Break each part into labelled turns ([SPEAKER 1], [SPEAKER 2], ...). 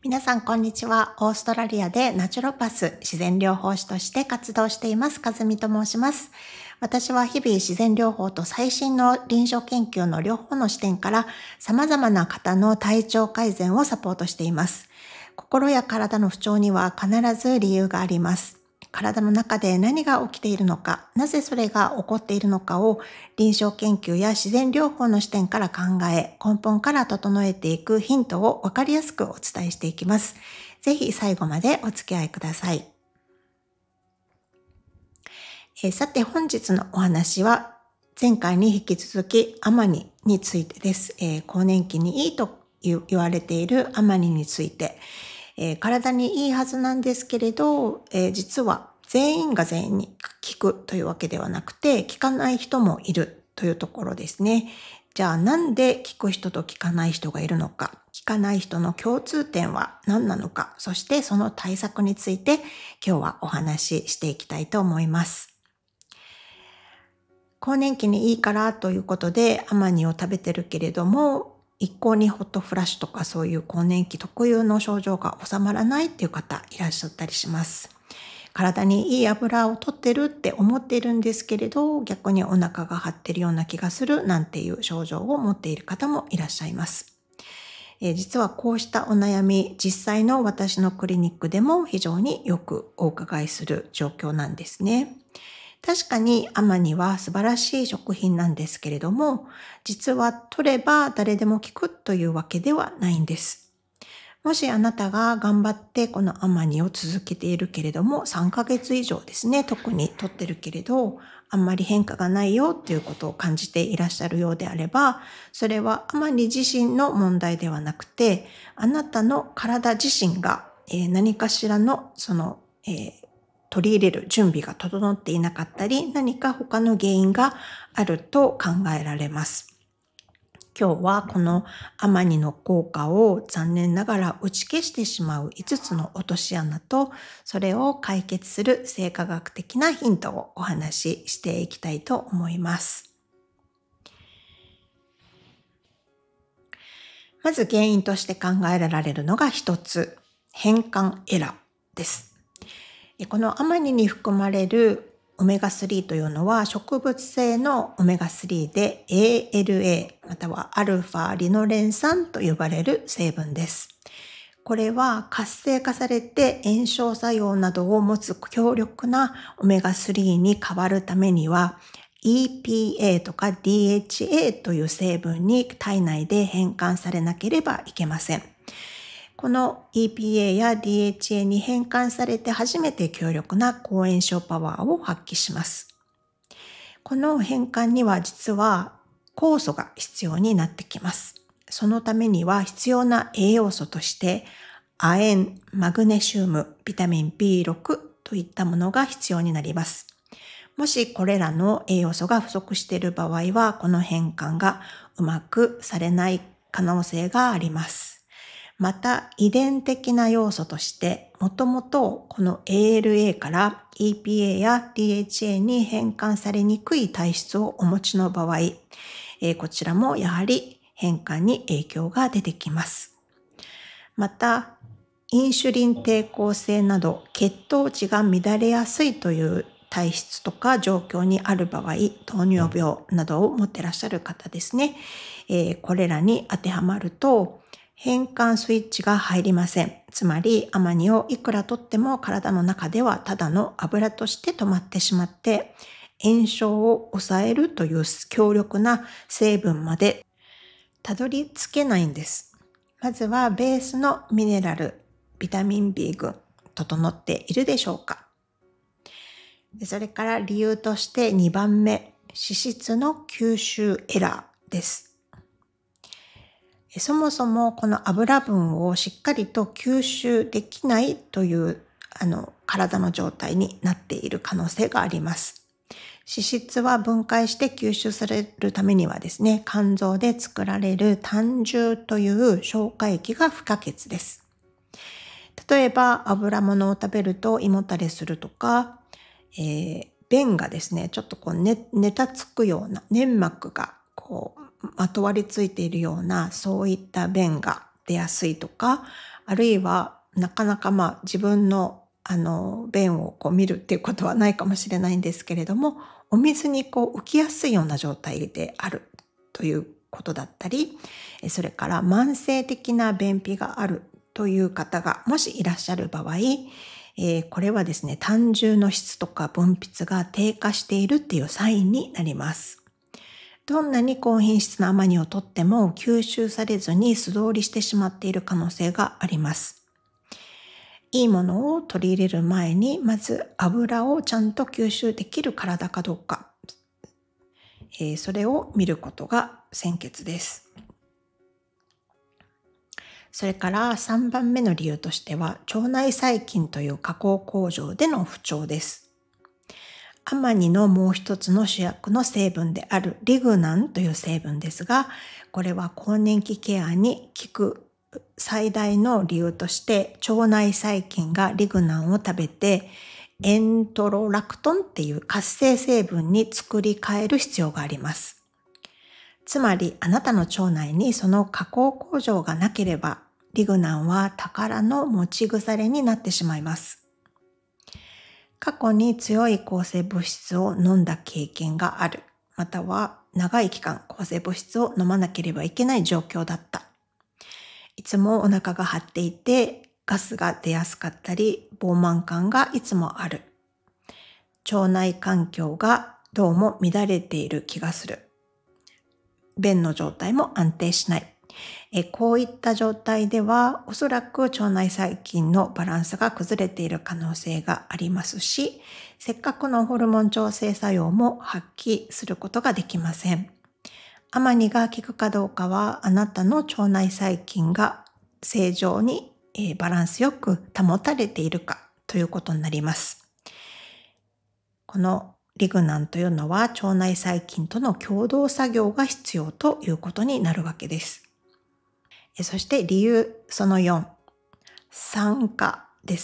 [SPEAKER 1] 皆さんこんにちは。オーストラリアでナチュロパス自然療法士として活動していますかずみと申します。私は日々自然療法と最新の臨床研究の両方の視点から様々な方の体調改善をサポートしています。心や体の不調には必ず理由があります。体の中で何が起きているのか、なぜそれが起こっているのかを臨床研究や自然療法の視点から考え、根本から整えていくヒントを分かりやすくお伝えしていきます。ぜひ最後までお付き合いください。さて本日のお話は前回に引き続きアマニについてです。更年期にいいと言われているアマニについて、体にいいはずなんですけれど、実は全員が全員に効くというわけではなくて、効かない人もいるというところですね。じゃあなんで効く人と効かない人がいるのか、効かない人の共通点は何なのか、そしてその対策について今日はお話ししていきたいと思います。更年期にいいからということでアマニを食べてるけれども、一向にホットフラッシュとかそういう更年期特有の症状が収まらないっていう方いらっしゃったりします。体にいい油を取ってるって思っているんですけれど、逆にお腹が張ってるような気がするなんていう症状を持っている方もいらっしゃいます。実はこうしたお悩み、実際の私のクリニックでも非常によくお伺いする状況なんですね。確かにアマニは素晴らしい食品なんですけれども、実は取れば誰でも効くというわけではないんです。もしあなたが頑張ってこのアマニを続けているけれども、3ヶ月以上ですね、特に取ってるけれど、あんまり変化がないよっていうことを感じていらっしゃるようであれば、それはアマニ自身の問題ではなくて、あなたの体自身が何かしらの取り入れる準備が整っていなかったり、何か他の原因があると考えられます。今日はこのアマニの効果を残念ながら打ち消してしまう5つの落とし穴と、それを解決する生化学的なヒントをお話ししていきたいと思います。まず原因として考えられるのが一つ、変換エラーです。このアマニに含まれるオメガ3というのは植物性のオメガ3で ALA またはアルファリノレン酸と呼ばれる成分です。これは活性化されて炎症作用などを持つ強力なオメガ3に変わるためには EPA とか DHA という成分に体内で変換されなければいけません。この EPA や DHA に変換されて初めて強力な抗炎症パワーを発揮します。この変換には実は酵素が必要になってきます。そのためには必要な栄養素として亜鉛、マグネシウム、ビタミン B6 といったものが必要になります。もしこれらの栄養素が不足している場合は、この変換がうまくされない可能性があります。また遺伝的な要素としてもともとこの ALA から EPA や DHA に変換されにくい体質をお持ちの場合、こちらもやはり変換に影響が出てきます。またインシュリン抵抗性など血糖値が乱れやすいという体質とか状況にある場合、糖尿病などを持ってらっしゃる方ですね、これらに当てはまると変換スイッチが入りません。つまりアマニをいくら取っても体の中ではただの油として止まってしまって炎症を抑えるという強力な成分までたどり着けないんです。まずはベースのミネラル、ビタミン B 群整っているでしょうか。それから理由として2番目、脂質の吸収エラーです。そもそもこの油分をしっかりと吸収できないという体の状態になっている可能性があります。脂質は分解して吸収されるためにはですね、肝臓で作られる胆汁という消化液が不可欠です。例えば油物を食べると胃もたれするとか、便がですね、ちょっとネタつくような粘膜がまとわりついているようなそういった便が出やすいとか、 あるいはなかなか自分の便を見るっていうことはないかもしれないんですけれども、お水に浮きやすいような状態であるということだったり、それから慢性的な便秘があるという方がもしいらっしゃる場合、これはですね、胆汁の質とか分泌が低下しているっていうサインになります。どんなに高品質なアマニをとっても吸収されずに素通りしてしまっている可能性があります。いいものを取り入れる前に、まず油をちゃんと吸収できる体かどうか、それを見ることが先決です。それから3番目の理由としては、腸内細菌という加工工場での不調です。アマニのもう一つの主役の成分であるリグナンという成分ですが、これは更年期ケアに効く最大の理由として、腸内細菌がリグナンを食べてエントロラクトンっていう活性成分に作り変える必要があります。つまりあなたの腸内にその加工工場がなければ、リグナンは宝の持ち腐れになってしまいます。過去に強い抗生物質を飲んだ経験がある、または長い期間抗生物質を飲まなければいけない状況だった。いつもお腹が張っていてガスが出やすかったり、膨満感がいつもある。腸内環境がどうも乱れている気がする。便の状態も安定しない。こういった状態ではおそらく腸内細菌のバランスが崩れている可能性がありますし、せっかくのホルモン調整作用も発揮することができません。アマニが効くかどうかは、あなたの腸内細菌が正常にバランスよく保たれているかということになります。このリグナンというのは腸内細菌との共同作業が必要ということになるわけです。そして理由その4、酸化です。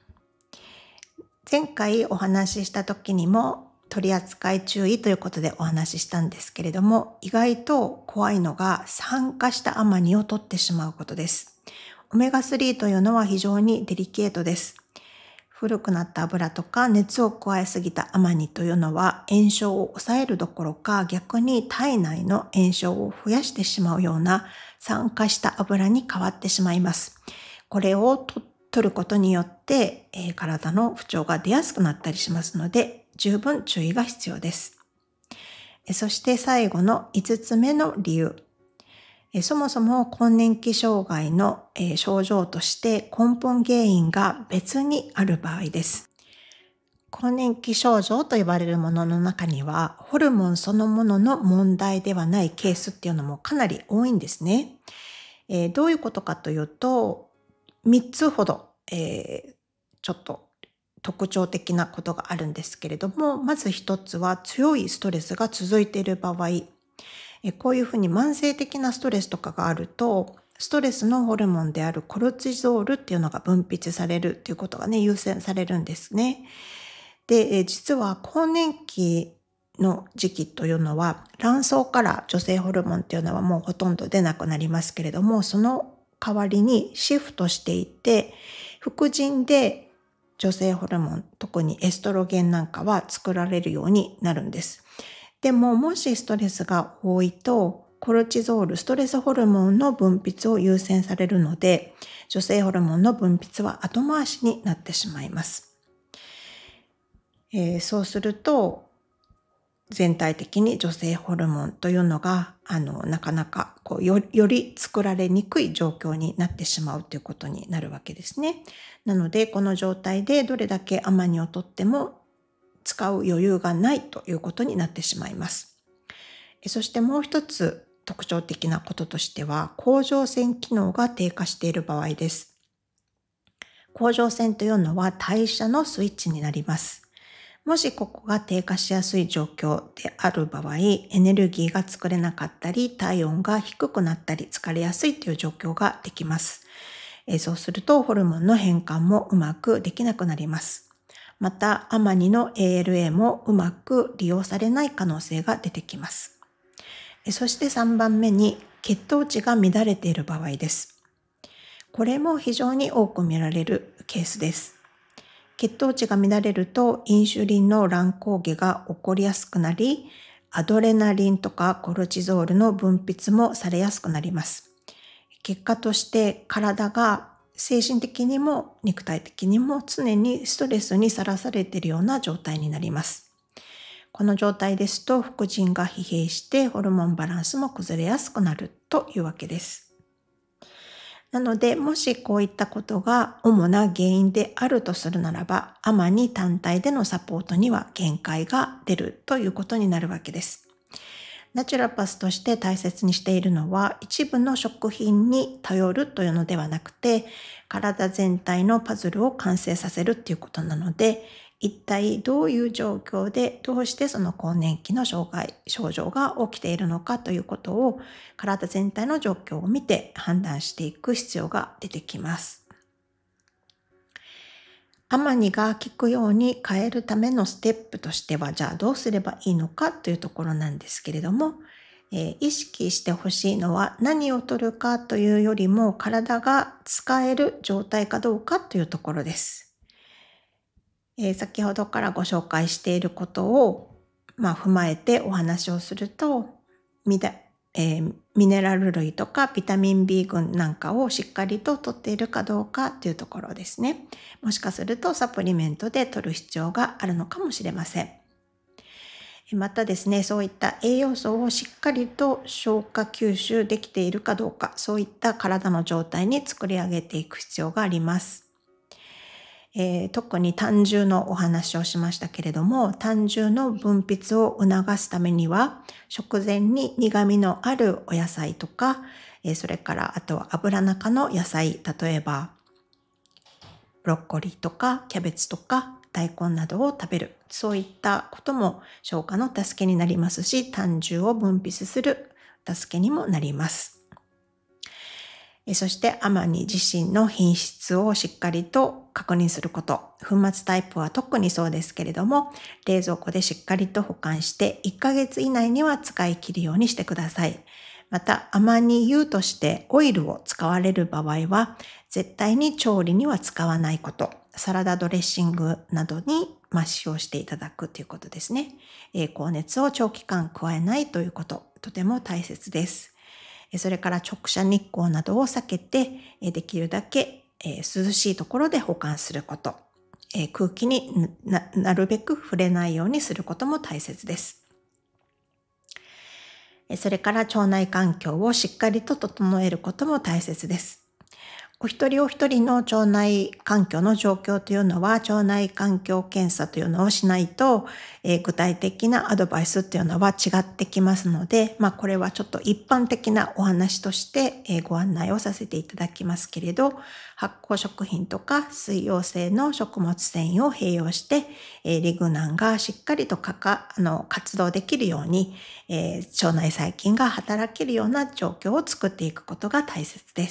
[SPEAKER 1] 前回お話しした時にも取り扱い注意ということでお話ししたんですけれども、意外と怖いのが酸化したアマニを取ってしまうことです。オメガ3というのは非常にデリケートです。古くなった油とか熱を加えすぎたアマニというのは炎症を抑えるどころか、逆に体内の炎症を増やしてしまうような酸化した油に変わってしまいます。これを取ることによって、体の不調が出やすくなったりしますので、十分注意が必要です。そして最後の5つ目の理由。そもそも更年期障害の症状として根本原因が別にある場合です。更年期症状と呼ばれるものの中には、ホルモンそのものの問題ではないケースっていうのもかなり多いんですね。どういうことかというと、3つほど、ちょっと特徴的なことがあるんですけれども、まず1つは強いストレスが続いている場合、こういうふうに慢性的なストレスとかがあると、ストレスのホルモンであるコルチゾールっていうのが分泌されるっていうことがね、優先されるんですね。で、実は更年期の時期というのは、卵巣から女性ホルモンっていうのはもうほとんど出なくなりますけれども、その代わりにシフトしていって、副腎で女性ホルモン、特にエストロゲンなんかは作られるようになるんです。でも、もしストレスが多いと、コルチゾール、ストレスホルモンの分泌を優先されるので、女性ホルモンの分泌は後回しになってしまいます。そうすると、全体的に女性ホルモンというのが、なかなかより作られにくい状況になってしまうということになるわけですね。なので、この状態でどれだけアマニをとっても使う余裕がないということになってしまいます。そしてもう一つ特徴的なこととしては、甲状腺機能が低下している場合です。甲状腺というのは代謝のスイッチになります。もしここが低下しやすい状況である場合、エネルギーが作れなかったり、体温が低くなったり、疲れやすいという状況ができます。そうするとホルモンの変換もうまくできなくなります。また、アマニの ALA もうまく利用されない可能性が出てきます。そして3番目に、血糖値が乱れている場合です。 これも非常に多く見られるケースです。血糖値が乱れるとインシュリンの乱高下が起こりやすくなり、アドレナリンとかコルチゾールの分泌もされやすくなります。結果として体が精神的にも肉体的にも常にストレスにさらされているような状態になります。この状態ですと副腎が疲弊してホルモンバランスも崩れやすくなるというわけです。なので、もしこういったことが主な原因であるとするならば、アマニ単体でのサポートには限界が出るということになるわけです。ナチュラパスとして大切にしているのは、一部の食品に頼るというのではなくて、体全体のパズルを完成させるということなので、一体どういう状況でどうしてその更年期の症状が起きているのかということを体全体の状況を見て判断していく必要が出てきます。アマニが効くように変えるためのステップとしては、じゃあどうすればいいのかというところなんですけれども、意識してほしいのは何を取るかというよりも体が使える状態かどうかというところです。先ほどからご紹介していることを、踏まえてお話をすると、ミネラル類とかビタミン B 群なんかをしっかりと取っているかどうかというところですね。もしかするとサプリメントで取る必要があるのかもしれません。またですね、そういった栄養素をしっかりと消化吸収できているかどうか、そういった体の状態に作り上げていく必要があります。特に胆汁のお話をしましたけれども、胆汁の分泌を促すためには、食前に苦味のあるお野菜とか、それからあとは油中の野菜、例えばブロッコリーとかキャベツとか大根などを食べる。そういったことも消化の助けになりますし、胆汁を分泌する助けにもなります。そしてアマニ自身の品質をしっかりと確認すること。粉末タイプは特にそうですけれども、冷蔵庫でしっかりと保管して1ヶ月以内には使い切るようにしてください。また、アマニ油としてオイルを使われる場合は、絶対に調理には使わないこと。サラダドレッシングなどに使用していただくということですね。高熱を長期間加えないということ、とても大切です。それから直射日光などを避けて、できるだけ涼しいところで保管すること。空気に なるべく触れないようにすることも大切です。それから腸内環境をしっかりと整えることも大切です。お一人お一人の腸内環境の状況というのは、腸内環境検査というのをしないと、具体的なアドバイスというのは違ってきますので、これはちょっと一般的なお話として、ご案内をさせていただきますけれど、発酵食品とか水溶性の食物繊維を併用して、リグナンがしっかりと活動できるように、腸内細菌が働けるような状況を作っていくことが大切です。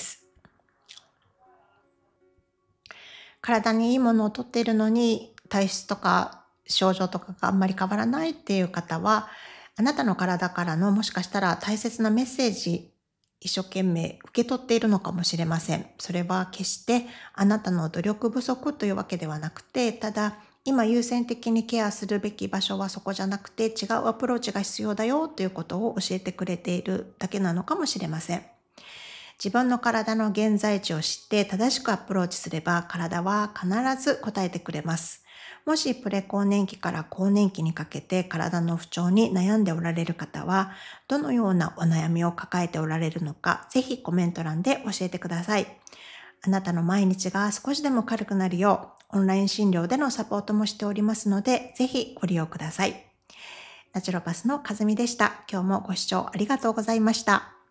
[SPEAKER 1] 体にいいものをとっているのに体質とか症状とかがあんまり変わらないっていう方は、あなたの体からのもしかしたら大切なメッセージ、一生懸命受け取っているのかもしれません。それは決してあなたの努力不足というわけではなくて、ただ今優先的にケアするべき場所はそこじゃなくて、違うアプローチが必要だよということを教えてくれているだけなのかもしれません。自分の体の現在地を知って正しくアプローチすれば、体は必ず答えてくれます。もしプレ更年期から更年期にかけて体の不調に悩んでおられる方は、どのようなお悩みを抱えておられるのか、ぜひコメント欄で教えてください。あなたの毎日が少しでも軽くなるよう、オンライン診療でのサポートもしておりますので、ぜひご利用ください。ナチュロパスのかずみでした。今日もご視聴ありがとうございました。